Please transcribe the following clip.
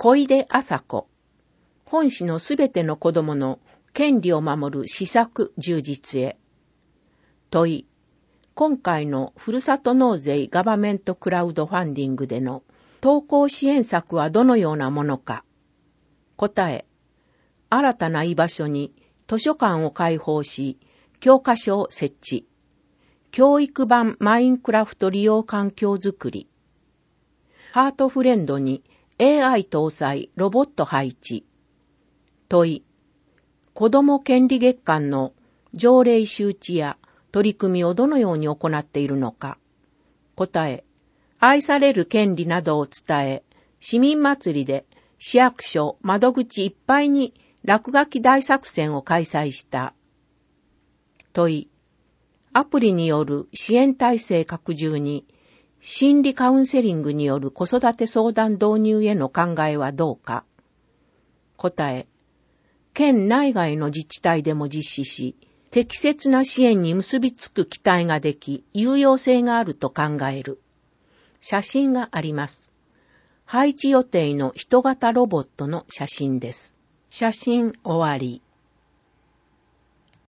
小出麻子。本市のすべての子供の権利を守る施策充実へ。問い。今回のふるさと納税ガバメントクラウドファンディングでの登校支援策はどのようなものか。答え。新たな居場所に図書館を開放し、教科書を設置。教育版マインクラフト利用環境づくり。ハートフレンドに AI 搭載ロボット配置。問い。子ども権利月間の条例周知や取り組みをどのように行っているのか。答え。愛される権利などを伝え、市民祭りで市役所窓口いっぱいに落書き大作戦を開催した。問い。アプリによる支援体制拡充に、心理カウンセリングによる子育て相談導入への考えはどうか。答え。県内外の自治体でも実施し、適切な支援に結びつく期待ができ、有用性があると考える。写真があります。配置予定の人型ロボットの写真です。写真終わり。